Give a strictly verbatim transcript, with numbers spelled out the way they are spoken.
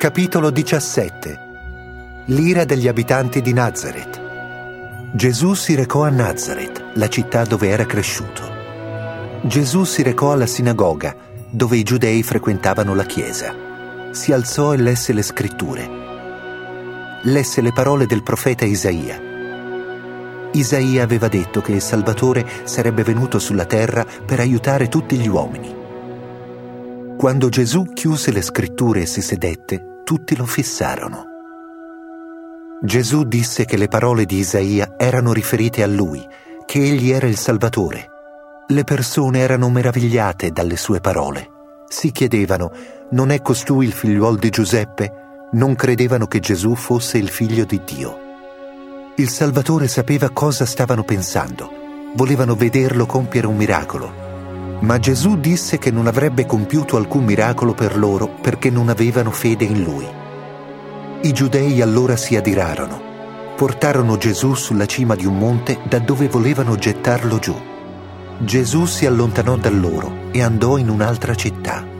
Capitolo diciassette. L'ira degli abitanti di Nazaret. Gesù si recò a Nazaret, la città dove era cresciuto. Gesù si recò alla sinagoga, dove i giudei frequentavano la chiesa. Si alzò e lesse le scritture. Lesse le parole del profeta Isaia. Isaia aveva detto che il Salvatore sarebbe venuto sulla terra per aiutare tutti gli uomini. Quando Gesù chiuse le scritture e si sedette, tutti lo fissarono. Gesù disse che le parole di Isaia erano riferite a lui, che egli era il Salvatore. Le persone erano meravigliate dalle sue parole. Si chiedevano: non è costui il figliuol di Giuseppe? Non credevano che Gesù fosse il figlio di Dio. Il Salvatore sapeva cosa stavano pensando. Volevano vederlo compiere un miracolo. Ma Gesù disse che non avrebbe compiuto alcun miracolo per loro perché non avevano fede in Lui. I giudei allora si adirarono. Portarono Gesù sulla cima di un monte da dove volevano gettarlo giù. Gesù si allontanò da loro e andò in un'altra città.